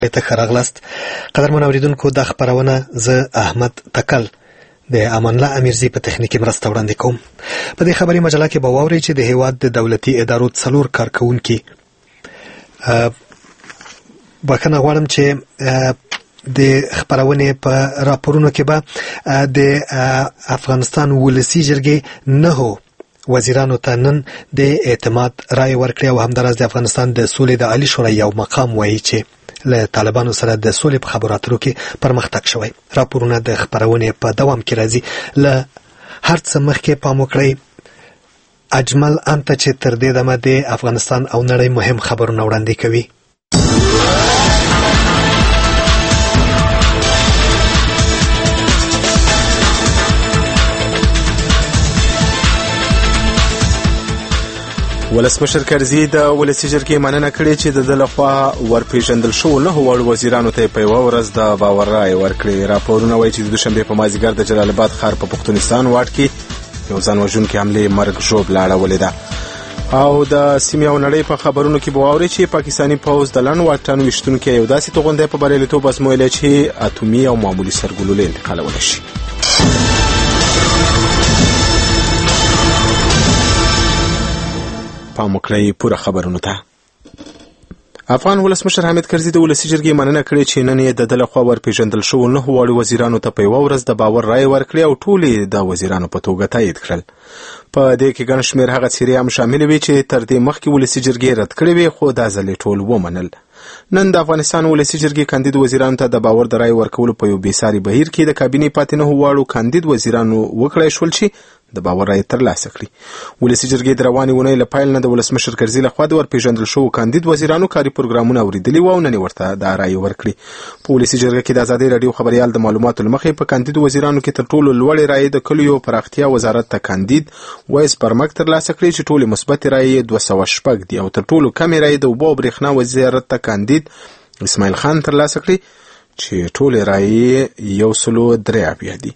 ته ښه راغلاست. قدرمن اوریدونکو، دا خپرونه زه احمد تکل د امان الله امیرزي په تخنیکي مرسته وړاندې کوم. په دې خبري مجله کې به واورئ چې د هیواد د دولتي ادارو 4 کارکونکي بخښنه غواړم چې د خپرونې په راپورونو کې به د افغانستان ولسي جرګې 9 وزیرانو ته نن د اعتماد رای ورکړي او همداراز د افغانستان د سولې د عالی شورا یو مقام وایي چې له طالبانو سره د سولې په خبرو اترو کې پرمختګ شوی. راپورونه د خپرونې په دوام کې راځي. له هر څه مخکې پام وکړئ اجمل انته چې تر دې دمه د افغانستان او نړۍ مهم خبرونه وړاندې کوي. ولسمشر کرزي د ولسي جرګې مننه کړې چې د لخوا ورپېژندل شو 9 وړ وزیرانو ته په یوه ورځ د باور رای ورکړي. راپورونه وایي چې د دوشنبې په مازدیګر د جلال آباد ښار په پښتونستان واټ کې یو ځان وژونکې حملې مرګ ژوبله اړولې ده. او د سیمې او نړۍ په خبرونو کې به واورئ چې پاکستاني پوځ د لنډ واټن ویشتونکي یو داسې توغندی په بریالیتوب ازمویلی چې اتومي او معمولي سرګلولې انتقالولی شي. پام وکړئ پوره خبرونو ته. افغان ولسمشر حامد کرزي د ولسي جرګې مننه کړې چې نن یې د ده لخوا ورپېژندل شوو 9 واړو وزیرانو ته په یوه ورځ د باور رای ورکړې او ټول یې د وزیرانو په توګه تایید کړل. په دې کې ګڼ شمېر هغه څیرې هم شاملې وې چې تر دې مخکې ولسي جرګې رد کړې وې خو دا ځل یې ټول ومنل. نن د افغانستان ولسي جرګې کاندید وزیرانو ته د باور د رای ورکولو په یو بېساري بهیر کې د کابینې پاتې 9 واړو کاندید وزیرانو وکړای شول چې د باور رای ترلاسه کړي. ولسي جرګې د روانې اونۍ له پیل نه د ولسمشر کرزي لخوا د ورپېژندل شوو کاندید وزیرانو کاري پروګرامونه اورېدلي وو او نن یې ورته دا رای ورکړي. په ولسي جرګه کې د ازادۍ راډیو خبریال د معلوماتو له مخې په کاندید وزیرانو کې تر ټولو لوړې رایې د کلیو پراختیا وزارت ته کاندید وایس پرمک ترلاسه کړي چې ټولې مثبتې رایې 206 دي او تر ټولو کمې رایې د اوبو او برېښنا وزارت ته کاندید اسماعیل خان ترلاسه کړي چې ټولې رایې 103 دي.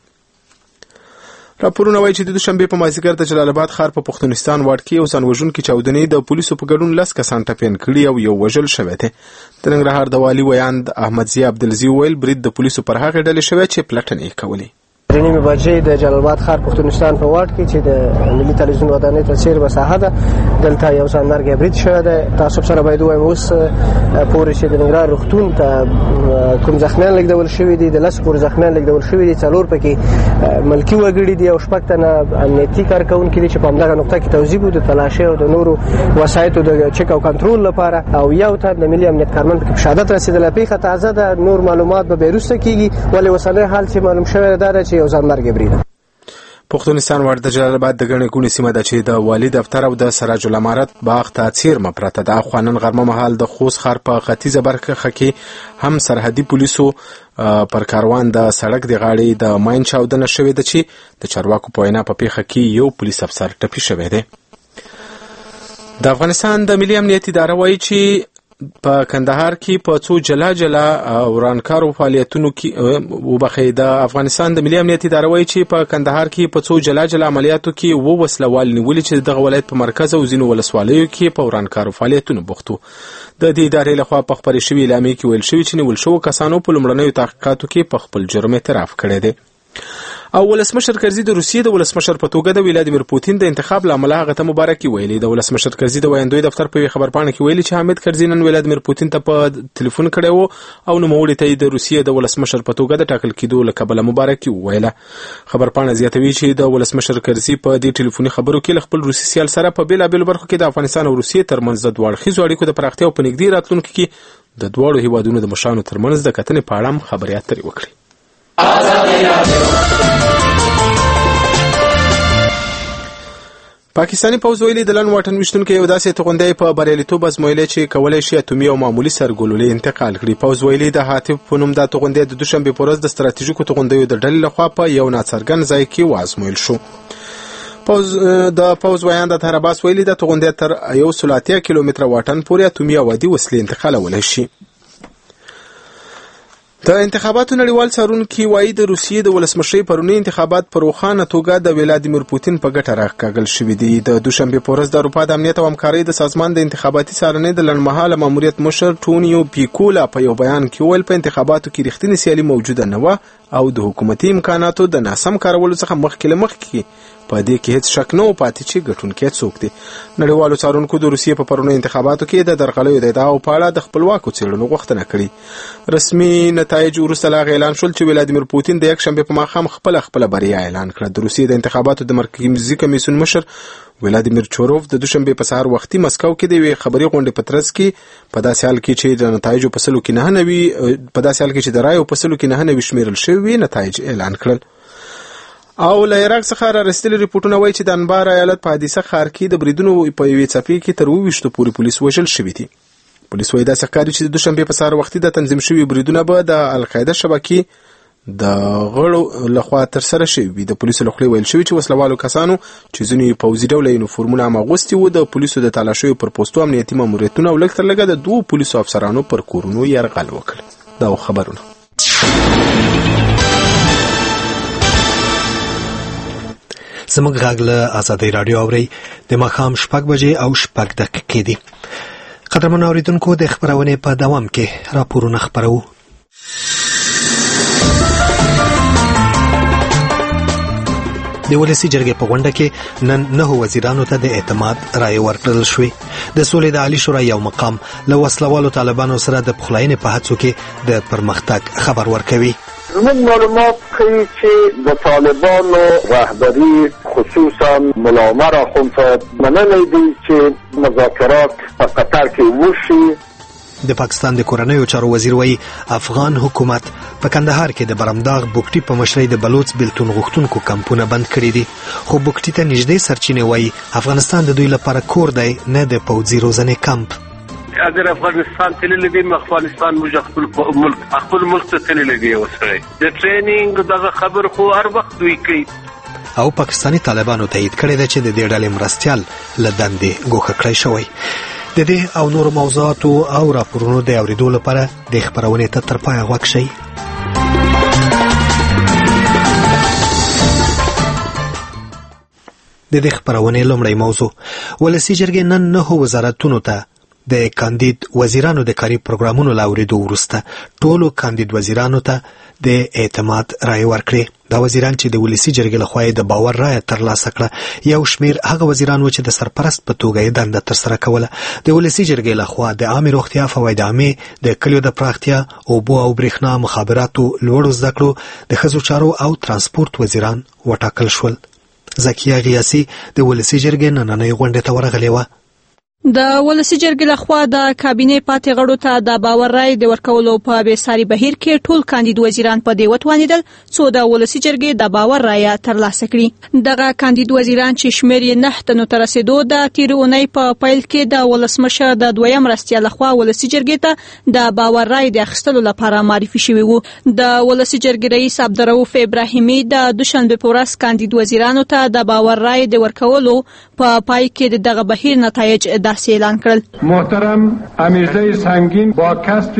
راپورونه وایي چې د دوشنبې په مازدیګر د جلال آباد ښار په پښتونستان واټ کې یو ځان وژونکي چاودنې د پولیسو په ګډون 10 کسان ټپیان کړي او یو وژل شوی دی. د ننګرهار د والي ویاند احمدزي عبدالزي وویل برید د پولیسو پر هغې ډلې شوی چې پلټنې یې کولې. نیمه بجې د جلال آباد ښار پښتونستان په واټ کې چې د ملي تلویزیون ودانۍ ته څیر به ساحه ده دلته یو ځان مرګ برید شوی دی. تاسو سره باید ووایم اوس پورې چې د ننګرهار روغتون ته کوم زخمیان لېږدول شوي دي د 10 پورې زخمیان لېږدول شوي دي. 4 پکې ملکي وګړي دي او 6 تنه امنیتي کارکونکي دي چې په همدغه نقطه کې توزیع وو د تلاشۍ او د نورو وسایطو د چک او کنټرول لپاره او یو تن د ملي امنیت کارمند پکې شهادت رسېدلی. پیښه تازه ده، نور معلومات به وروسته کېږي ولې اوسنی حال چې معلوم شوی دا ده چې یو ځان مرګ برید. پښتونستان واټ د جلال آباد د ګڼې ګوڼې سیمه ده چې د والي دفتر او د سراج الامارت باغ ته څیرمه پرته ده. خو نن غرمه مهال د خوست ښار په ختیځه برخه کې هم سرحدي پولیسو پر کاروان د سړک د غاړې د ماین چاودنه شوې ده چې د چارواکو په وینا په پیښه کې یو پولیس افسر ټپي شوی دی. د افغانستان د ملي امنیت اداره وایي چې په کندهار کې په څو جلا جلا ورانکارو فعالیتونو کې د افغانستان د ملي امنیت اداره وایي چې په کندهار کې په څو جلا جلا عملیاتو کې وسله وال نیولي چې دغه ولایت په مرکز او ځینو ولسوالیو کې په ورانکارو فعالیتونو بوخت وو. د دې ادارې لخوا په خپرې شوې اعلامیې کې ویل شوي چې نیول شوو کسانو په لومړنیو تحقیقاتو کې په خپل جرم اعتراف کړی دی. او ولسمشر کرزي د روسیې د ولسمشر په توګه د ولادیمیر پوتین د انتخاب له امله هغه ته مبارکي ویلې. د ولسمشر کرزي د ویاندوی دفتر په خبرپاڼه کې ویلي چې حامد کرزي نن ولادیمیر پوتین ته په ټلیفون کړی و او نوموړي ته د روسیې د ولسمشر په توګه د ټاکل کېدو له کبله مبارکي وویله. خبرپاڼه زیاتوي چې د ولسمشر کرزي په دې ټلیفوني خبرو کې له خپل روسي سیال سره په بېلابېلو برخو کې د افغانستان او روسیې ترمنځ د دوه اړخیزو اړیکو د پراختیا او په نږدې راتلونکي کې د دواړو هیوادونو د مشرانو ترمنځ د کتنې په اړه هم خبرې اترې وکړي. پاکستاني پوځ ویلي د لنډ واټن ویشتونکي یو داسې توغندی په بریالیتوب ازمویلی چې کولی شي اتومي او معمولي سرګلولې انتقال کړي. پوځ ویلي د هاتف په نوم دا توغندی د دوشنبې په ورځ د ستراتیژیکو توغندیو د ډلې لخوا په یو ناڅرګند ځای کې وازمویل شو. د پوځ ویاند طاهر عباس ویلي د توغندی تر 180 کیلومتره واټن پورې اتومي او عادي وسلې انتقالولی شي. د انتخاباتو نړیوال څارونکي وایي د روسیې د ولسمشرۍ پرونی انتخابات په روښانه توګه د ولادیمیر پوتین په ګټه راکاږل شوي دي. د دوشنبه په ورځ د اروپا د امنیت او همکارۍ د سازمان د انتخاباتي څارنې د لنډمهاله ماموریت مشر ټونیو پیکولا په یو بیان کې ویل په انتخاباتو کې رښتینې سیالي موجوده نه وه او د حکومتي امکاناتو د ناسم کارولو څخه مخکې په دې کې هیڅ شک نه و پاتې چې ګټونکی څوک دی. نړیوالو څارونکو د روسیې په پرونی انتخاباتو کې د درغلیو د ادعاو په اړه د خپلواکو څېړنو غوښتنه کړې. رسمي نتایج وروسته له هغې اعلان شول چې ولادیمیر پوتین د یکشنبې په ماښام خپله بریا اعلان کړه. د روسیې د انتخاباتو د مرکزي کمیسیون مشر ولادیمیر چوروف د دوشنبې په سهار وختي مسکو کې د یوې خبري غونډې په ترڅ کې په داسې حال کې چې د نتایجو په سلو کې نه نوي په داسې حال کې چې د رایو په سلو کې نه نوي شمیرل شوي نتایج اعلان کړل. او له عراق څخه را رسېدلي ریپورټونه وایي چې د انبار ایالت په حادثه ښار کې د بریدونو په یوې څپې کې تر 22 پورې پولیس وژل شوي دي. پولیس وایي داسې ښکاري چې د دوشنبې په سهار وختي د تنظیم شوي بریدونه به د القاعده شبکې د غړو لخوا ترسره شوي وي. د پولیسو له خولې ویل شوي چې وسلوالو کسانو چې ځینې پوځي ډوله یونیفورمونه هم اغوستي وو د پولیسو د تالاشیو پر پوستو امنیتي ماموریتونه او لږ تر لږه د 2 پولیسو افسرانو پر کورونو یرغل وکړ. دا خبرونه زموږ غږ له آزادۍ راډیو اورئ. د ماښام 6 بجې او 6 دقیقې دي. قدرمنو اورېدونکو د خپرونې په دوام کې راپورونه خپرو. د ولسی جرګې په غونډه کې نن 9 وزیرانو ته د اعتماد رایې ورکړل شوې. د سولې د عالی شورا یو مقام له وسلوالو طالبانو سره د پخلاینې په هڅو کې د پرمختګ خبر ورکوي. زموږ معلومات ښیي چې د طالبانو رهبري خصوصا ملا عمر اخوندزاده منلی دي چې مذاکرات په قطر کې وشي. د پاکستان د کورنیو چارو وزیر وایي افغان حکومت په کندهار کې د برمداغ بوکټي په مشرۍ د بلوچ بیلتون غوښتونکو کمپونه بند کړي دي. خو بوکټي ته نږدې سرچینې وایي افغانستان د دوی لپاره کور دی نه د پوځي روزنې کمپ. اگر افغانستان تللی دی افغانستان موږ خپل ملک ته تللی دی اوسه د ټریننګ دغه خبر خو هر وخت دوی کوي. او پاکستانی طالبانو تایید کړی دی چې د دې ډلې مرستیال له دندې ګوښه کړی شوی. د دې او نور موضوعاتو او راپورونو د اوریدو لپاره د خبرونې ته تر پایه غوږ شئ. د دې خبرونې لومړی موضوع ولسی جرګې نن 9 وزارتونو ته د کاندید وزیرانو د کاري پروګرامونو لا اوریدو وروسته ټولو کاندید وزیرانو ته د اعتماد رایې ورکړې. دا وزیران چې د ولسی جرګې لخوا د باور رایه ترلاسه کړه یو شمیر هغه وزیران و چې د سرپرست په توګه یې دنده ترسره کوله. د ولسی جرګې لخوا د عامه روغتیا، فواید عامه، د کلیو د پراختیا، اوبو او برېښنا، مخابراتو، لوړو زده کړو، د ښځو چارو او ترانسپورت وزیران وټاکل شول. زکیه غیاسي د ولسی جرګې نننۍ غونډې ته ورغلې وه. د ولسی جرګې لخوا د کابینې پاتې غړو ته د باور رایې د ورکولو په بېساري بهیر کې ټول کاندید وزیران په دې وتوانېدل څو د ولسی جرګې د باور رایه ترلاسه کړي. دغه کاندید وزیران چې شمېر یې 9 تنو ته رسېدو د تېرې اونۍ په پیل کې د ولسمشر د دویم مرستیال لخوا ولسی جرګې ته د باور رایې د اخیستلو لپاره معرفي شوي وو. د ولسی جرګې رئیس عبدالرؤف ابراهیمي د دوشنبې په ورځ کاندید وزیرانو ته د باور رایې د ورکولو په پای کې دغه بهیر نتایج اعلان کړل. محترم امیرزی سنگین با کسب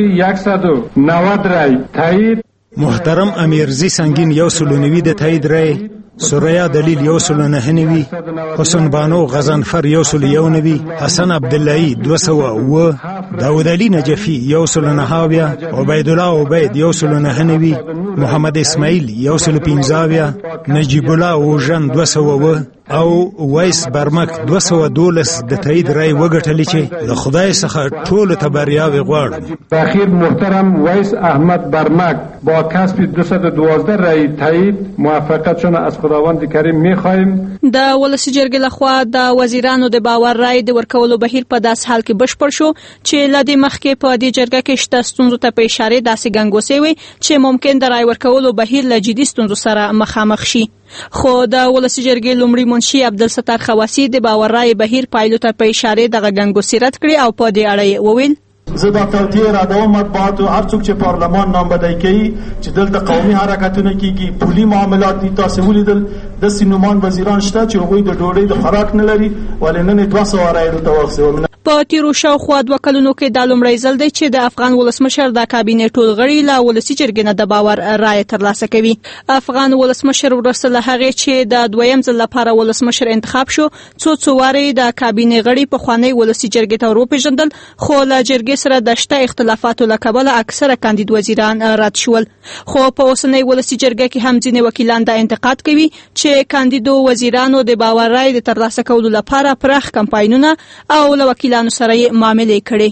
190 رای تایید. محترم امیرزی سنگین 190 د تایید رای. سوریا دلیل 109 حسن بانو غزنفر 109 حسن عبداللهی 200 داود علی نجفی 109 عبید الله عبید 109 محمد اسماعیل 115 نجیب الله اوژن 200 او وایس برمک 212 د تایید رای وګټلې چې د خدای څخه ټول ته بریاوي غواړم. اخیر محترم وایس احمد برمک با کسب 212 رای تایید موافقتشون از خداوند کریم می‌خوایم. د ولسی جرګې لخوا د وزیرانو د باور رای د ورکولو بهیر په داس حال کې بشپړ شو چې لدې مخکې په دې جرګه کې شته ستونزو ته په اشاره داسې ګنګوسې وي چې ممکن د رای ورکولو بهیر له جدي ستونزو سره مخامخ شي. خو د ولسی جرګې لومړي منشي عبدالستار خواسی د باور رای بهیر پایلو ته په اشاره دغه ګنګوسې رد کړي او په دې اړه وویل زه د توطئې اراده او مطبوعاتو هر څوک چې پارلمان نامبدی کوي چې دلته قومي حرکتونه کیږي، پولي معاملات دي. تاسو ولیدل د سینومان وزیران شته چې هغوی د ډوډۍ د خوراک نه لري ولې نن 200 رای دلته واخیستل. په تیرو شاوخوا 2 کلونو کې دا لومړی ځل دی چې د افغان ولسمشر د کابینې ټول غړي له ولسي جرګې نه د باور رایه ترلاسه کوي. افغان ولسمشر وروسته له هغې چې د دویم ځل لپاره ولسمشر انتخاب شو څو وارې د کابینې غړي پخوانۍ ولسي جرګې ته وروپېژندل، خو له جرګې سره د شته اختلافاتو له کبله اکثره کاندید وزیران رد شول. خو په اوسنۍ ولسي جرګه کې هم ځینې وکیلان دا انتقاد کوي چې کاندیدو وزیرانو د باور رایې د ترلاسه کولو لپاره پراخ کمپاینونه او له وکیلانو سره یې معاملې کړې.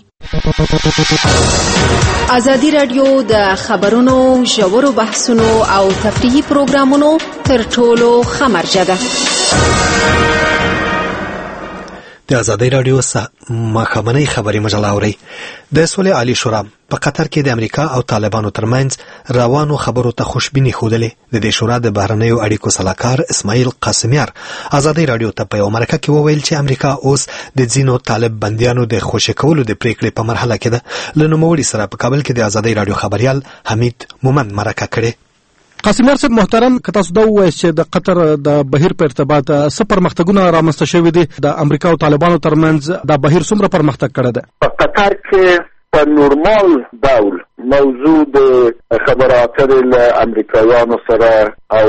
ازادي راډیو د خبرونو، ژورو بحثونو او تفریحي پروګرامونو تر ټولو ښه مرجع ده. د ازادي راډیو ماښامنۍ خبري مجله اوري. د سولې عالی شورا په قطر کې د امریکا او طالبانو ترمنځ روانو خبرو ته خوشبیني ښودلې. د دې شورا د بهرنیو اړیکو سلاکار اسماعیل قاسمیار ازادي راډیو ته په یو مرکه کې وویل چې امریکا اوس د ځینو طالب بندیانو د خوشی کولو د پریکړې په مرحله کې ده. له نوموړي سره په کابل کې د ازادي راډیو خبريال حمید مومند مرکه کړې. قاسمیار صاحب محترم، که تاسو دا ووایئ چې د قطر د بهیر په ارتباط څه پرمختګونه رامنځته شوي دي د امریکا او طالبانو ترمنځ، دا بهیر څومره پرمختګ کړی دی؟ په قطر کې په نورمال ډول موضوع د خبرو اترو له امریکایانو سره او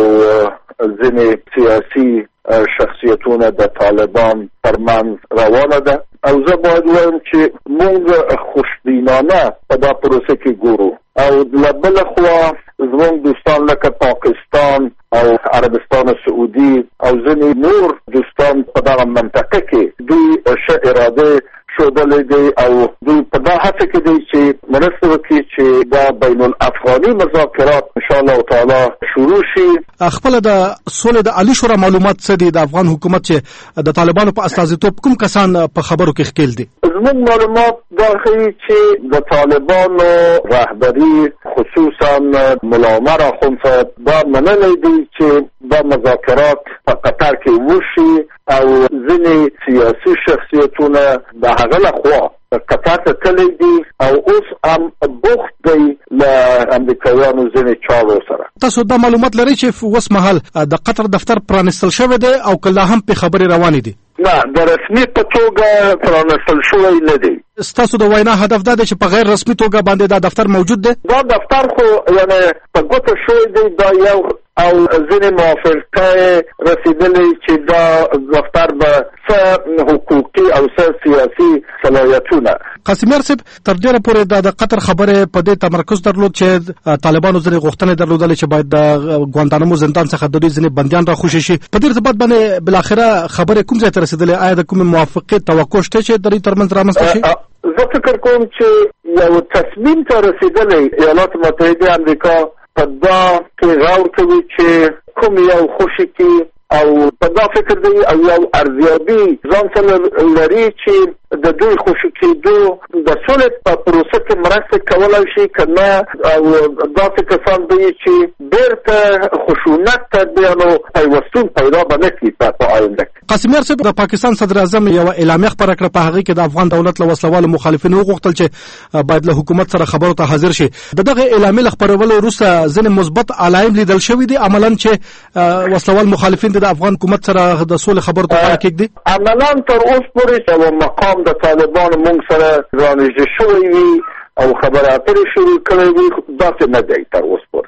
ځینې سیاسي شخصیتونه د طالبان ترمنځ روانه ده او زه باید وایم چې موږ خوشبینانه په دا پروسه کې ګورو او له بله خوا زموږ دوستان لکه پاکستان او عربستان سعودي او ځینې نور دوستان په دغه منطقه کې دوی ښه اراده ښودلې دی او دوی په دا هڅه کې دی چې مرسته وکړي چې دا بین الافغاني مذاکرات انشاءالله تعالی شروع شي. خپل د سولې د عالی شورا معلومات څه دي؟ د افغان حکومت چې د طالبانو په استازیتوب کوم کسان په خبرو کې ښکېل دي؟ زموږ معلومات دا ښیي چې د طالبانو رهبري خصوصا ملا عمر اخوندزاده دا منلی دی چې دا مذاکرات په قطر کې وشي او ځینې سیاسي شخصیتونه د هغه لخوا قطر ته تللی دي او اوس هم بوخت دی له امریکایانو ځینې چارو سره. تاسو دا معلومات لرئ چې اوس مهال د قطر دفتر پرانستل شوی دی او که لا هم په خبرې روانې دي؟ نه، د رسمي په توګه پرانستل شوی نه دی. ستاسو د وینا هدف دا دی چې په غیر رسمي توګه باندې دا دفتر موجود دی؟ دا دفتر خو یعنی په ګوته شوی دی، دا یو او ځینې موافقه رسیدلې چې دا دفتر به څه حقوقي او څه سیاسي صلاحیتونه. قاسمیار صاحب، تر ډیره پورې د قطر خبرې په دې تمرکز درلود چې طالبانو ځینې غوښتنې درلودلې چې باید د ګوانتانامو زندان څخه د دوی ځینې بندیان راخوشي شي. په دې ارتباط باندې بالاخره خبرې کوم ځای ته رسیدلې؟ آیا د کومې موافقې توقع شته چې د دوی ترمنځ رامنځته شي؟ زه فکر کوم چې یو تصمیم ته رسیدلی ایالات متحده امریکا په دا کې غور کوي چې کوم یو خوشي کې او په دا فکر دی او یو ارزیابي ځان سره لري چې د دوی خوشي کېدو د سولې په پروسه کې مرسته کولی شي که نه، او داسې کسان دی چې بیرته خشونت ته بیا نو پیوستون پیدا به نه کړي په آینده. قاسمیار صاحب، د پاکستان صدر اعظم یوه اعلامیه خپره کړه، په هغې کې د افغان دولت له وسلوالو مخالفینو وغوښتل چې باید له حکومت سره خبرو ته حاضر شي. د دغه اعلامیې له خپرولو وروسته ځینې مثبت علایم لیدل شوي دي عملاً چې وسلوال مخالفین د افغان حکومت سره د سولې خبرو ته غاړه کېږدي؟ عملاً تر اوس پورې یو مقام د طالبانو موږ سره رانږدې شوی وي او خبرې اترې شروع کړې وي، داسې نه دی تر اوس پورې.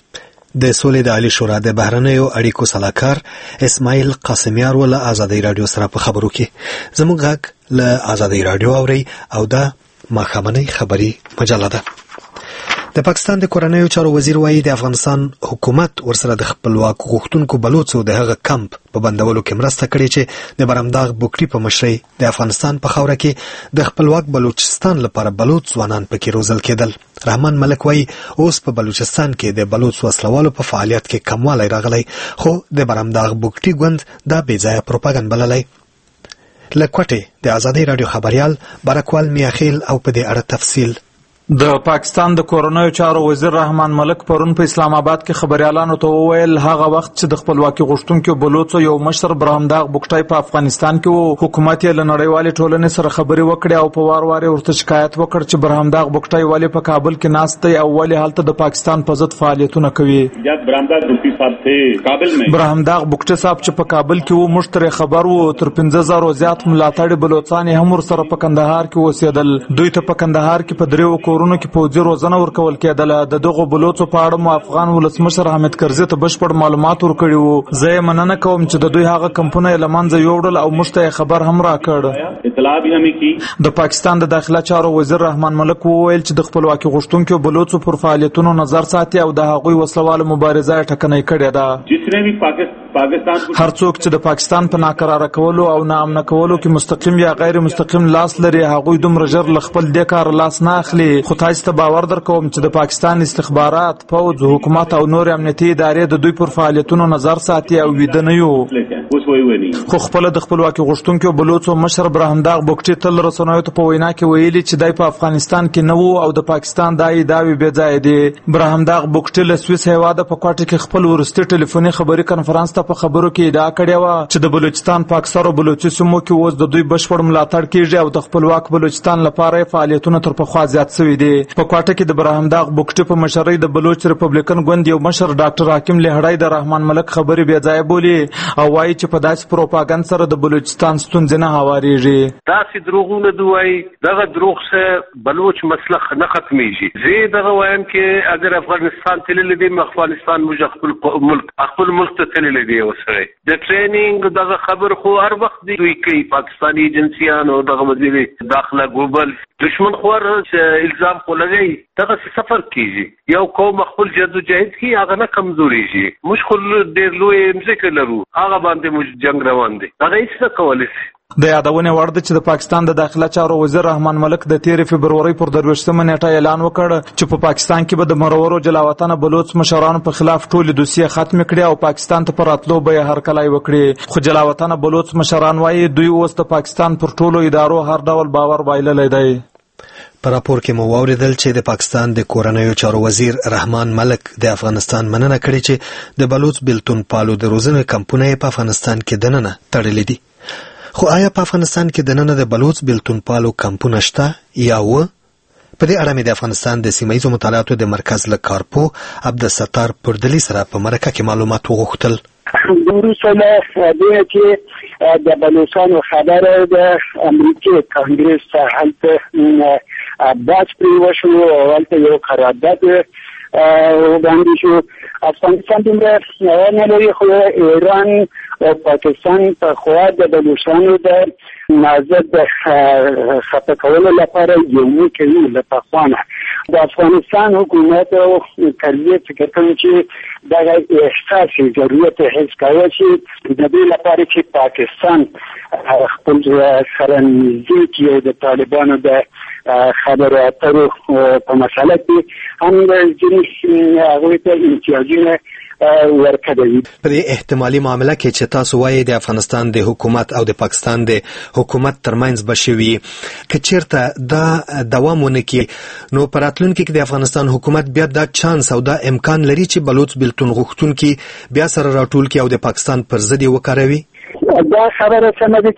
د سولې د عالی شورا د بهرنیو اړیکو سلاکار اسماعیل قاسمیار له ازادي راډیو سره په خبرو کې. زموږ غږ له ازادي راډیو اوري او دا ماښامنۍ خبري مجله ده. د پاکستان د کورنیو چارو وزیر وایي د افغانستان حکومت ورسره د خپلواک غوښتونکو بلوڅو د هغه کمپ په بندولو کې مرسته کړې چې د برامداغ بوکټي په مشرۍ د افغانستان په خاوره کې د خپلواک بلوچستان لپاره بلوڅ ځوانان پکې روزل کېدل. رحمان ملک وایي اوس په بلوچستان کې د بلوڅ وسلوالو په فعالیت کې کموالی راغلی، خو د برامداغ بوکټي ګوند دا بې ځایه پروپاګند بللی. له کوټې د ازادي راډیو خبريال برکوال میاخیل او په دې اړه تفصیل. د پاکستان د کورنیو چارو وزیر رحمان ملک پرون په اسلام آباد کې خبريالانو ته وویل هغه وخت چې د خپلواکي غوښتونکو بلوڅو یو مشر برهمداغ بوکټای په افغانستان کې وو، حکومت یې له نړیوالې ټولنې سره خبرې وکړې او په وار وار ورته شکایت وکړ چې برهمداغ بوکټای ولې په کابل کې ناست دی او ولې هلته د پاکستان په ضد فعالیتونه کوي. برهمداغ بوکټای صاحب چې په کابل کې وو موږ ترې خبر وو، تر 15,000 زیات ملاتړي بلوڅان هم ورسره په کندهار کې اوسېدل. دوی ته په کندهار کې په دریو کورونو کې پوځي روزنه ورکول کېدله. د دغو بلوڅو په اړه مو افغان ولسمشر حامد کرزي ته بشپړ معلومات ورکړي وو. زه یې مننه کوم چې د دوی هغه کمپونه یې له منځه یوړل او موږ ته خبر هم راکړ. د پاکستان د داخله چارو وزیر رحمان ملک وویل چې د خپلواکي غوښتونکو بلوڅو پر فعالیتونو نظر ساتي او د هغوی وسلوالو مبارزه ټکنۍ کړې ده. هر څوک چې د پاکستان په ناکراره کولو او ناامنه کولو کې مستقیم یا غیر مستقیم لاس لري هغوی دومره ژر له خپل دې کار لاس نه اخلي. خو تاسو ته باور درکوم چې د پاکستان استخبارات، پوځ، حکومت او نور امنیتي ادارې د دوی پر فعالیتونو نظر ساتي او ویده نه یو. خو خپل د خپلواکي غوښتونکو بلوڅو مشر برهمداغ بوکټي تل رسنیو ته په وینا کې ویلي چې دای په افغانستان کې نه وو او د پاکستان دای داوی بې ځای دي. برهمداغ بوکټي له سویس هیواده په کوټه کې خپل ورستي ټلیفوني خبري کانفرنس ته په خبرو کې ادعا کړې و چې د بلوچستان په اکثرو بلوچي سیمو کې اوس د دوی بشپړ ملاتړ کیږي او د خپلواک بلوچستان لپاره فعالیتونه تر پخوا زیات شوي دي. په کوټه کې د برهمداغ بوکټي په مشرۍ د بلوچ ریپبلیکن ګوند یو مشر ډاکټر حکیم لهړای د رحمان ملک خبرې بې ځای بولي او وایي چې په داسې پروپاګاندا سره د بلوچستان ستونزې نه هوارېږي. داسې دروغونه دوی وایي، دغه دروغ سره بلوچ مسلخ نه ختمیږي. زه دغه وایم چې اگر افغانستان تللی دی افغانستان موږ خپل ملک ته تللی دی. اوسره د ټریننګ دغه خبر خو هر وخت دوی کوي، پاکستاني ایجنسیانو دغه وزیر داخله ګوبل دشمن خور الزام خو لګي دغه سفر کیږي. یو قوم خپل جدوجہد کی هغه نه کمزوريږي. موږ خو ډېر لوی مځکه لرو، هغه باندې موږ جنگ روان دي. هغه هیڅ نه کولی شي. د یادونې وړ ده چې د پاکستان د داخله چارو وزیر رحمان ملک د 13 فبروري پر 23 نیټه اعلان وکړ چې په پاکستان کې به د مرورو جلاوطن بلوچ مشرانو په خلاف ټول دوسیه ختم کړي او پاکستان ته پر راتلو به هرکلی وکړي. خو جلاوطن بلوچ مشران وایي دوی اوس د پاکستان پر ټولو ادارو هر ډول باور بایللی دی. په راپور کې مو واوریدل چې د پاکستان د کورنیو چارو وزیر رحمان ملک د افغانستان مننه کړې چې د بلوچ بلتون پالو د روزنې کمپونه په افغانستان کې دننه تړلې دي. خو آیا په افغانستان کې دننه د بلوچ بلتون پالو کمپونه شته یا و؟ په دې اړه مې د افغانستان د سیمه ییزو مطالعاتو د مرکز له کارپو عبدالستار پردلی سره په مرکه کې معلومات وغوښتل. وروسته له دې چې د بلوچستان خبره د امریکای کانګرس ته هلته باج پرې وشو او هلته یو قرارداد وړاندې شو. افغانستان دومره نه لري، خو ایران او پاکستان په خوا د بلوچستانو د نازد د خفه کولو لپاره یو کوي له پخوانه. د افغانستان حکومت او کرزي فکر کوي چې دا احساس ضرورت حس کوي چې د دې لپاره چې پاکستان خپل سره نږدې کړي د طالبانو د خبرو اترو په مسله کې هم د ځینې هغوی ته امتیازونه ورکوي. په دې احتمالي معامله کې چې تاسو وایي د افغانستان د حکومت او د پاکستان د حکومت ترمنځ به شوي، که چیرته دا دوام ونه کړي نو په راتلونکي کې د افغانستان حکومت بیا دا چانس او دا امکان لري چې بلوچ بلتون غوښتونکي بیا سره راټول کړي او د پاکستان پر ضد یې وکاروي. دا خبره سمه ده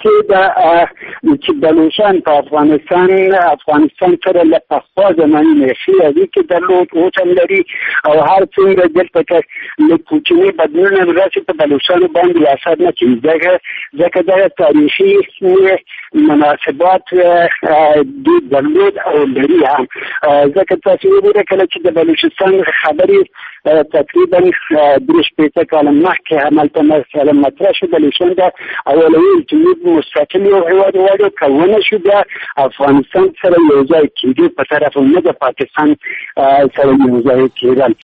چې بلوچستان په افغانستان سره له پخوا زمانې ښې اړیکې درلود، اوس هم لري او هر څومره دلته که له کوچني بدلونونه راشي په بلوچستان باندې اثر نه کوي، ځکه دا تاریخي مناسبات دوی درلود او لري هم. ځکه تاسو وګورئ کله چې د بلوچستان خبرې تقریبا 3 کاله مخکې همالته مثلا مطرح شو، بلوچستان د اولوي چې موږ مستقل یو هېواد وغواړو کونه شو بیا افغانستان سره یو ځای کېدو په طرف نه د پاکستان سره یو ځای کېدل.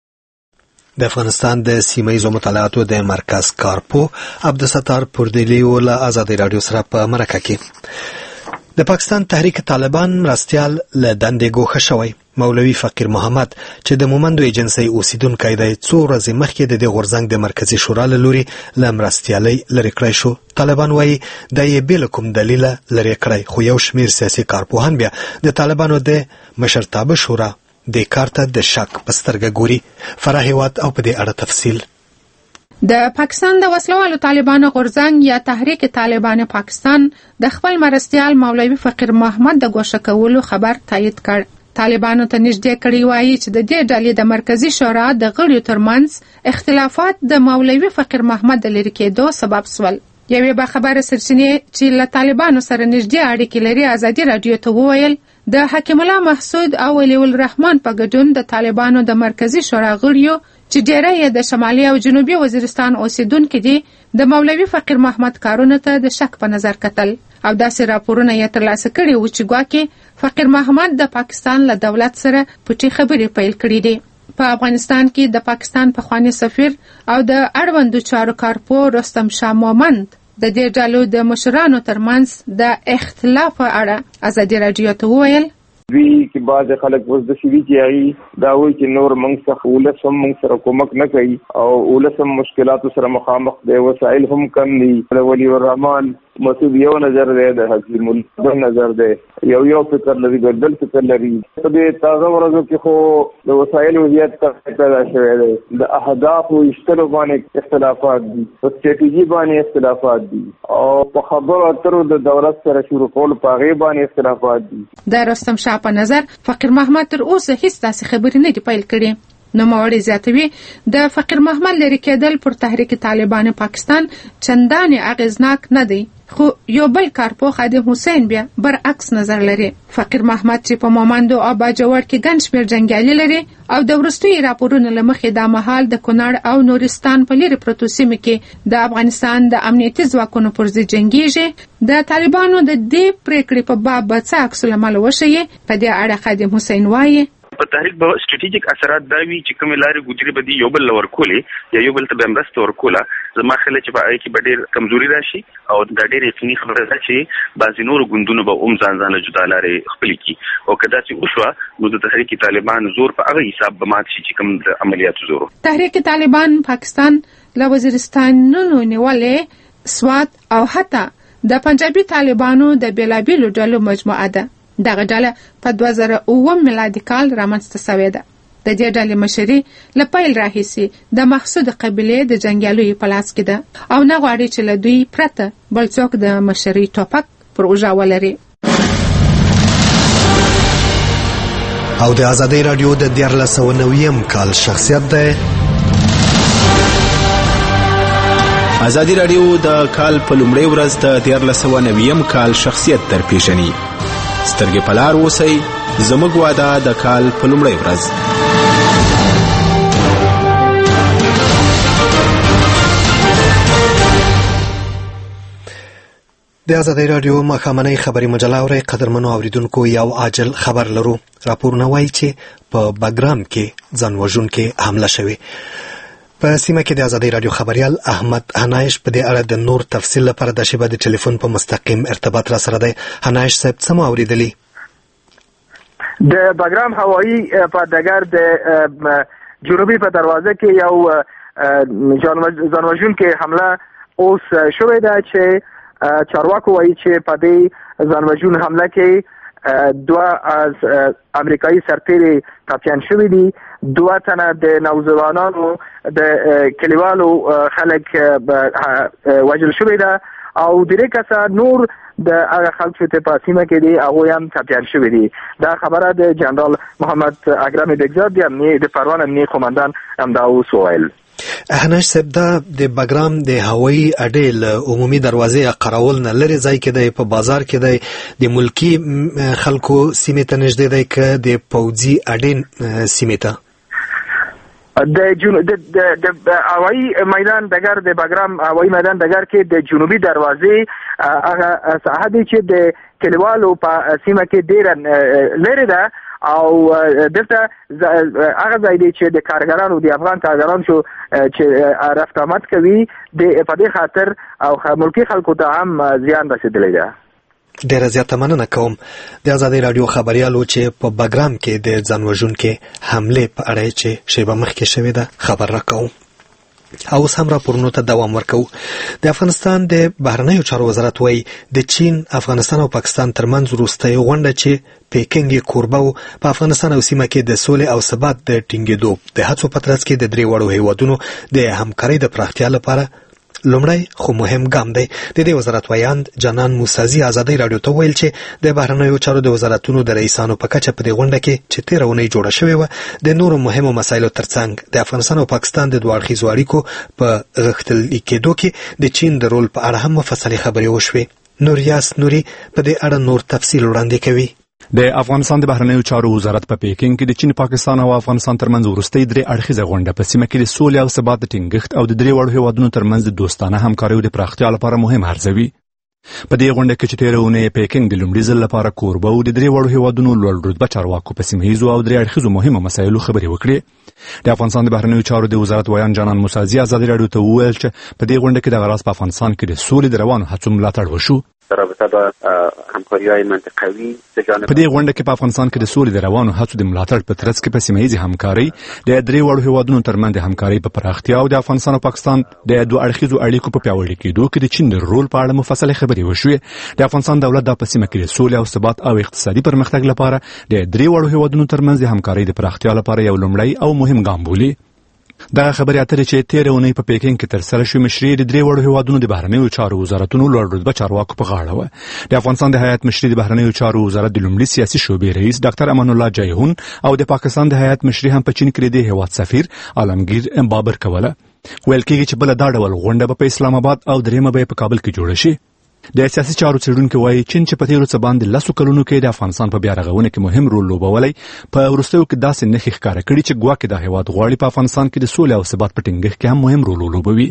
د افغانستان د سیمه ییزو مطالعاتو د مرکز کارپو عبدالستار پردلی له آزادۍ راډیو سره په مرکه کې. د پاکستان تحریک طالبان مرستیال له دندې ګوښه شوی. مولوي فقیر محمد چې د مومندو ایجنسۍ اوسیدونکی دی 2 ورځې مخکې د دې غورځنګ د مرکزي شورا له لوري له مرستیالۍ لرې کړی شو. طالبان وایي دا یې بې له کوم دلیله لرې کړی، خو یو شمېر سیاسي کارپوهان بیا د طالبانو د مشرتابه شورا د کار ته د شک په سترګه ګوري. فرح هیواد او په دې اړه تفصیل. د پاکستان د وسلوالو طالبانو غورځنګ یا تحریک طالبان پاکستان د خپل مرستیال مولوي فقیر محمد د ګوښه کولو خبر تایید کړ. طالبانو ته نږدې کړي وایي چې د دې ډلې د مرکزی شورا د غړیو ترمنځ اختلافات د مولوي فقیر محمد د لرې کېدو سبب شول. یوې باخبره سرچینې چې له طالبانو سره نږدې اړیکې لري ازادي رادیو ته وویل د حکیم الله محسود او ولی الرحمن په ګډون د طالبانو د مرکزی شورا غړیو چې ډیری یې د شمالي او جنوبي وزیرستان اوسیدونکي دي د مولوي فقیر محمد کارونو ته د شک په نظر کتل او داسې راپورونه یې ترلاسه کړي وو چې ګواکې فقیر محمد د پاکستان له دولت سره پټې خبرې پیل کړي دي. په افغانستان کې د پاکستان پخوانی سفیر او د اړوندو چارو کارپو رستم شاه مومند د دې ډلو د مشرانو ترمنځ د اختلاف په اړه ازادي رادیو ته وویل وی چې بعض خلک اوس د شوي چې هغې دا وایي چې نور موږ څخه ولس هم موږ سره کومک نه کوي او ولس هم مشکلاتو سره مخامخ دی، وسایل هم کم دي. ولی الرحمن مسعود یو نظر دی، د حکیم الله بل نظر دی، یو فکر لري، بل فکر لري. په دې تازه ورځو کې خو د وسایلو زیات پیدا شوی دی، د اهدافو ایستلو باندې اختلافات دي، په سټریټیجي باندې اختلافات دي او په خبرو اترو د دولت سره شروع کولو په هغې باندې اختلافات دي. د رستم شاه په نظر فقیر محمد تر اوسه هیڅ داسې خبرې نه دي پیل کړي. نوموړی زیاتوي د فقیر محمد لرې کېدل پر تحریک طالبان پاکستان چندانې اغیزناک نه دی، خو یو بل کارپوه خادم حسین بیا برعکس نظر لري. فقیر محمد چې په مومندو او باجوړ کې ګڼ شمېر جنګیالي لري او د وروستیو راپورونو له مخې دا مهال د کونړ او نورستان په لیرې پرتو سیمو کې د افغانستان د امنیتي ځواکونو پر ضد جنګیږي. د طالبانو د دې پریکړې په باب به څه عکس العمل وښیي؟ په دې اړه خادم حسین وایي په تحریک به سټریټیجیک اثرات دا وي چې کومې لارې ګوجرې به دي یو بل ورکولې یا یو بل ته به مرسته ورکوله. زما خیال چې په هغې کې به ډېر کمزوري راشي او دا ډېر یقیني خبره ده چې بعضې نورو ګوندونو به هم ځان له جدا لارې خپلې کړي او که داسې وشوه نو د تحریک طالبان زور په هغه حساب به مات شي چې کوم د عملیاتو زور. تحریک طالبان پاکستان له وزیرستانونو نیولې سوات او حتی د پنجابي طالبانو د بېلابېلو ډلو مجموعه ده. دغه ډله په 2009 میلادي کال رامنځته شوې ده. د دې ډلې مشري له پیل راهیسې د محسود قبیلې د جنګیالیو په لاس کې ده او نه غواړي چې له دوی پرته بل څوک د مشري ټوپک پر اوږه ولري. او د ازادۍ راډیو د 1490 کال شخصیت ده. ازادي راډیو د کال په لومړۍ ورځ د 1490 کال شخصیت در پیژني. سترګې په لار اوسئ، زموږ واده د کال په لومړۍ ورځ. د ازادۍ راډیو ماښامنۍ خبري مجله اورئ. قدرمنو اوریدونکو یو عاجل خبر لرو. راپورونه وایي چې په بګرام کې ځان وژونکې حمله شوې. په سیمه کې د ازادۍ راډیو خبریال احمد هنایش په دې اړه د نور تفصیل لپاره د شبکې د ټلیفون په مستقیم ارتباط را سره دی. هنایش صاحب څه مو اوریدلی؟ د بګرام هوایی په ډګر د جنوبي په دروازه کې یو ځانوژونکې حمله اوس شوې ده چې چارواکو وایي چې په دې ځانوژون حمله کې 2 از امریکایي سرتیري ټپیان شوي دي. 2 تنه د نوجوانانو د کلیوالو خلک وژل شوي ده او درې کسه نور د هغه خلک چې په سیمه کې دي هغوی هم ټپیان شوي دي. دا خبره د جنرال محمد اکرم بګزاد د پروان امنیه قومندان همدا اوس وویل. هنایش صاحب دا د بګرام د هوایي اډې له عمومي دروازې قراول نه لرې ځای کې دی، په بازار کې دی، د ملکي خلکو سیمې ته نږدې دی که د پوځي اډې سیمې ته؟ د هوایي میدان ډګر د بګرام هوایي میدان ډګر کې د جنوبي دروازې هغه ساحه دی چې د کلیوالو په سیمه کې ډېره لرې ده او دلته هغه ځای دی چې د کارګرانو د افغان کارګرانو چې رفت آمد کوي په دې خاطر او ملکي خلکو ته هم زیان رسېدلی ده. ډیره زیاته مننه کوم د آزادۍ راډیو خبريالو چې په بګرام کې د ځان وژونکو حمله په اړه چې شیبه مخکې شوې ده خبر راکوم. او سم راپورونو ته دوام ورکو. د افغانستان د بهرنیو چارو وزارت وایي د چین، افغانستان او پاکستان ترمنځ وروستۍ غونډه چې پیکنګ کوربه و په افغانستان او سیمه کې د سولې او ثبات د ټینګېدو د هڅو په ترڅ کې د درې وړو هیوادونو د همکارۍ د پراختیا لپاره لومړی خو مهم ګام دی. د دې وزارت ویاند جانان موسازي آزادۍ راډیو ته ویل چې د بهرنیو چارو د وزارتونو د رئیسانو په کچه په دې غونډه کې چې 13 اونۍ جوړه شوې و د نورو مهمو مسایلو ترڅنګ د افغانستان او پاکستان د دوه اړخیزو اړیکو په غښتلي کېدو کې د چین د رول په اړه هم مفصلې خبرې وشوې. نوریاس نوري په دې اړه نور تفصیل وړاندې کوي. د افغانستان د بهرنیو چارو وزارت په پیکینګ کې د چین، پاکستان او افغانستان ترمنځ وروستۍ درې اړخیزه غونډه په سیمه کې د سولې او ثبات د ټینګښت او د درې وړو هیوادونو ترمنځ د دوستانه همکاریو د پراختیا لپاره مهم ارزوي. په دې غونډه کې چې 13 اونۍ پیکینګ د لومړي ځل لپاره کوربه و د درې وړو هیوادونو لوړ رتبه چارواکو په سیمه ییزو او درې اړخیزو مهمو مسایلو خبرې وکړې. د افغانستان د بهرنیو چارو د وزارت ویان جانان موسازي آزادۍ راډیو ته وویل چې په دې غونډه کې د غراس په افغانستان کې د سولې د روانو هڅو ملاتړ وشو. رابطه با همکاری‌های منطقوي د جانب په دې غونډه کې په افغانستان کې د سولې د روانو هڅو د ملاتړ په ترڅ کې په سیمه ییزې همکارۍ د درې وړو هیوادونو ترمنځ د همکارۍ په پراختیا او د افغانستان او پاکستان د دوه اړخیزو اړیکو په پیاوړي کېدو کې د چین د رول په اړه مفصلې خبرې وشوې. د افغانستان دولت د په سیمه کې د سولې او ثبات او اقتصادي پرمختګ لپاره د درې وړو هیوادونو ترمنځ د همکارۍ د پراختیا لپاره یو لومړی او مهم ګام بولي. دا خبرې اترې چې 13 اونۍ په پیکینګ کې ترسره شوې مشري د درې وړو هیوادونو د بهرنیو چارو وزارتونو لوړ رتبه چارواکو په غاړه وه. د افغانستان د هیئت مشري د بهرنیو چارو وزارت د لومړي سیاسي شعبې رئیس ډاکټر امان الله جیهون او د پاکستان د هیئت مشري هم په چین کې د هیواد سفیر عالمگیر بابر کوله. ویل کېږي چې بل دا ډول غونډه په اسلام آباد او درېمه به په کابل کې جوړه شي. د سیاسي چارو څېړونکي وایي چین چې په تیرو څه باندې 10 کلونو کې د افغانستان په بیا رغونه کې مهم رول لوبولی په وروستیو کې داسې نښې ښکاره کړي چې ګواکې د هیواد غواړي په افغانستان کې د سولې او ثبات په ټینګښت کې هم مهم رول ولوبوي.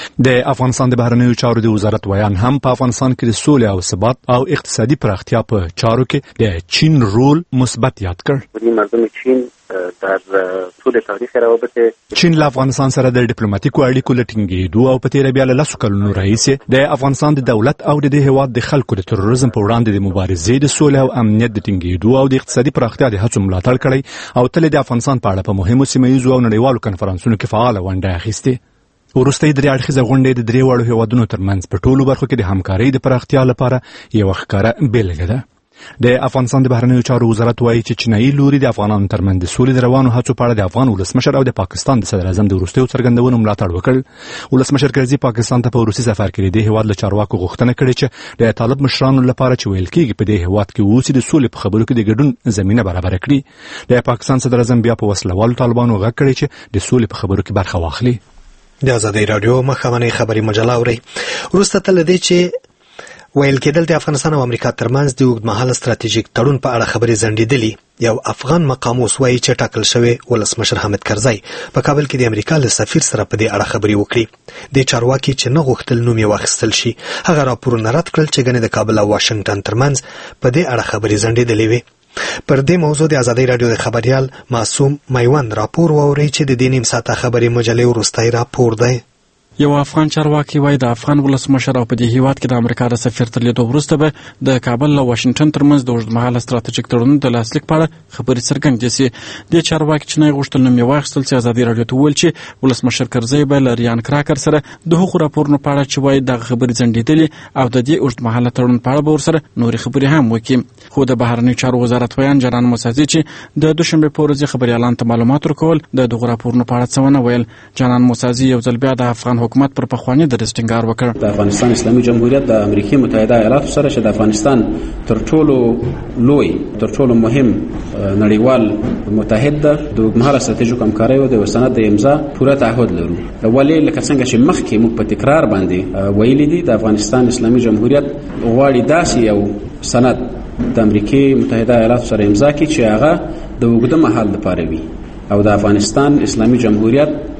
د افغانستان د بهرنیو چارو د وزارت ویان هم په افغانستان کې د سولې او ثبات او اقتصادي پراختیا په چارو کې د چین رول مثبت یاد کړ. مردم چین در طول تاریخ روابط چین له افغانستان سره د ډیپلوماټیکو اړیکو لټینګېدو او په تیره بیا له 10 کلونو راهیسې د افغانستان د دولت او د دې هیواد د خلکو د تروریزم په وړاندې د مبارزې د سولې او امنیت د ټینګېدو او د اقتصادي پراختیا د هڅو ملاتړ کړی او تل د افغانستان په اړه په مهمو سیمه ییزو او نړیوالو کنفرانسونو کې فعاله ونډه اخیستې. وروستۍ درې اړخیزه غونډه د درې وړو هیوادونو ترمنځ په ټولو برخو کې د همکارۍ د پراختیا لپاره یو ښکاره بیلګه ده. د افغانستان د بهرنیو چارو وزارت وایي چې چینایي لوري د افغانانو ترمنځ د سولې د روانو هڅو په اړه د افغان ولسمشر او د پاکستان د صدر اعظم د وروستیو څرګندونو ملاتړ وکړ. ولسمشر کرزي پاکستان ته په وروستي سفر کې د هیواد له چارواکو غوښتنه کړې چې د طالب مشرانو لپاره چې ویل کېږي په دې هیواد کې اوسي د سولې په خبرو کې د ګډون زمینه برابر کړي. د پاکستان صدر اعظم بیا په وسلوالو طالبانو غږ کړی چې د سولې په خبرو کې برخه واخلي. د آزادۍ راډیو مخامنۍ خبري مجله اوري. وروسته تل دې چې ویل کېدل د افغانستان او امریکا ترمنځ د اوږدمهاله ستراتیژیک تړون په اړه خبرې ځنډېدلې. یو افغان مقام اوس وایي چې ټاکل شوی ولسمشر حامد کرزی په کابل کې د امریکا له سفیر سره په دې اړه خبرې وکړي. د چارواکي چې نه غوښتل نوم یې واخیستل شي هغه راپورونه رد کړل چې ګنې د کابل او واشنګټن ترمنځ په دې اړه خبرې ځنډېدلې وې. پر دې موضوع د آزادۍ راډیو د خبريال معصوم میوند راپور واوري چې د دې نیم ساعته خبري مجلې وروستۍ راپور دی. یو افغان چارواکي وایي د افغان ولسمشر او په دې هیواد کې د امریکا د سفیر تر لیدو وروسته به د کابل او واشنګټن ترمنځ د اوږدمهاله ستراتیژیک تړون د لاسلیک په اړه خبرې څرګندې سي. د چارواکي چې نه غوښتل نوم یې واخیستل چې آزادۍ راډیو ته وویل چې ولسمشر کرزی به له ریان کراکر سره د هغو راپورونو په اړه چې وایي دغه خبرې ځنډېدلې او د دې اوږدمهاله تړون په اړه به ورسره نورې خبرې هم وکړي. خو د بهرنیو چارو وزارت ویان جانان موسازي چې د دوشنبې په ورځ خبریالانو ته معلومات ورکول د دغو راپورونو په اړه څه ونه ویل. جانان موسازي یو ځل بیا د افغان حکومت پر پخواني درس ټینګار وکړ. د افغانستان اسلامي جمهوریت د امریکای متحده ایالاتو سره چې د افغانستان تر ټولو لوی تر ټولو مهم نړیوال متحد ده د اوږدمهاله ستراتیژیکو همکاریو د سند د امضا پوره تعهد لرو. ولې لکه څنګه چې مخکې موږ په تکرار باندې ویلي دي د افغانستان اسلامي جمهوریت غواړي داسې یو سند د امریکای متحده ایالاتو سره امضا کړي چې هغه د اوږده مهال لپاره وي او د افغانستان اسلامي جمهوریت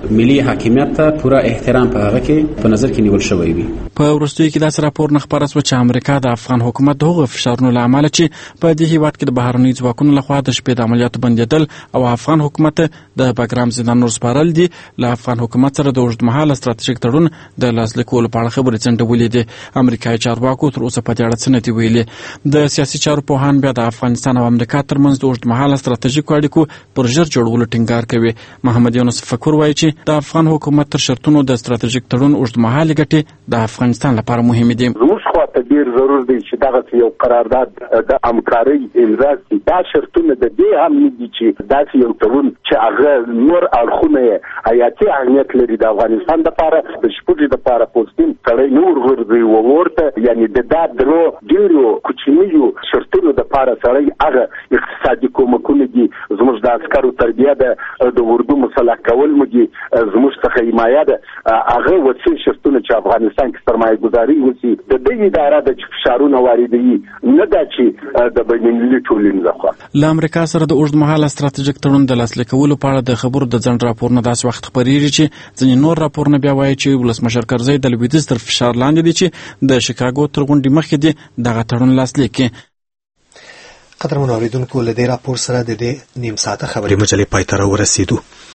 ملي حاکمیت ته پوره احترام په هغه کې په نظر کې نیول شوی وي. په وروستیو کې داسې راپور نه خپاره شو چې امریکا د افغان حکومت د هغو فشارونو له امله چې په دې هیواد کې د بهرنیو ځواکونو لخوا د شپې د عملیاتو بندېدل او افغان حکومت د بګرام زندانونو سپارل دي له افغان حکومت سره د اوږدمهاله ستراتیژیک تړون د لاسلیک کولو په اړه خبرې څنډولې دي. امریکایي چارواکو تر اوسه په دې اړه څه نه دي ویلي. د سیاسي چارو پوهان بیا د افغانستان او امریکا ترمنځ د اوږدمهاله ستراتیژیکو اړیکو پر ژر جوړولو ټینګار کوي. محمد یونس فکر وایي چې د افغان حکومت تر شرطونو د ستراتیژیک تړون اوږدمهالې ګټې د افغانستان لپاره مهمې دي. زموږ خواته ډېر ضرور دی چې دغه یو قرارداد د همکارۍ امضا شي. دا شرطونه د دې هم نه دي چې داسې یو تړون چې هغه نور اړخونه یې حیاتي اهمیت لري د افغانستان دپاره د شپږې دپاره پوستین سړی نه ورغورځوي ورته یعنې د دا درو ډېرو کوچنیو شرطونو دپاره سړی هغه اقتصادي کومکونه دي زموږ د عسکرو تربیه ده د اردو مسلح کول مو دي زموږ څخه حمایه ده هغه وسیع شرطونه چې افغانستان کې سرمایه ګذاري وشي د دې اداره د فشارونه واردوي نه دا چې د بین المللي ټولنې لخوا. له امریکا سره د اوږدمهاله ستراتیژیک تړون د لاسلیک کولو په اړه د خبرو د ځنډ راپورونه داسې وخت خپرېږي چې ځینې نور راپورونه بیا وایي چې ولسمشر کرزی د لویدیځ تر فشار لاندې دي چې د شیکاګو تر غونډې مخکې دي دغه تړون لاسلیک کړي. قدرمنو اوریدونکو له دې راپور سره د دې نیم ساعته خبري مجلې پای ته ورسېدو.